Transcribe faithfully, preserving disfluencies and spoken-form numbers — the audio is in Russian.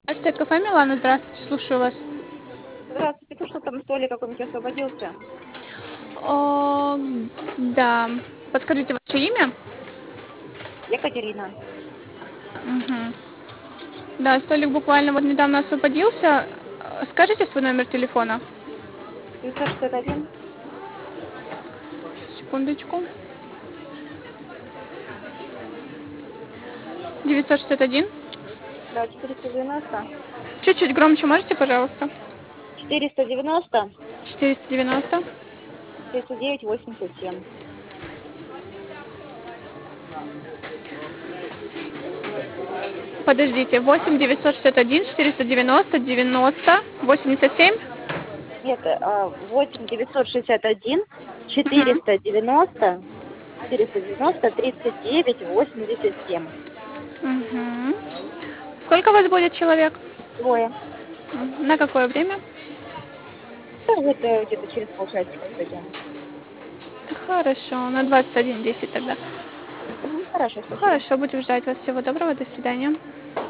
Здравствуйте, кафе Милана, здравствуйте, слушаю вас. Здравствуйте, то, что там столик какой-нибудь освободился? О, да. Подскажите ваше имя? Екатерина. Мгм. Да, столик буквально вот недавно освободился. Э, Скажите свой номер телефона. девятьсот шестьдесят один, Секундочку. девятьсот шестьдесят один. да, четыреста девяносто, Чуть-чуть громче можете, пожалуйста? четыреста девяносто, четыреста девяносто. тридцать девять, восемьдесят семь. Подождите, восемь девятьсот шестьдесят один четыреста девяносто девяносто восемьдесят семь. Нет, а, восемь девятьсот шестьдесят один, Мгм. четыреста девяносто, четыреста девяносто, тридцать девять, восемьдесят семь. Мгм. Сколько у вас будет человек? Двое. М, На какое время? Ну, вот э, где-то через полчасика придем. Хорошо, на двадцать один десять тогда. Мгм, хорошо, спасибо. Хорошо, будем ждать вас. Всего доброго, до свидания.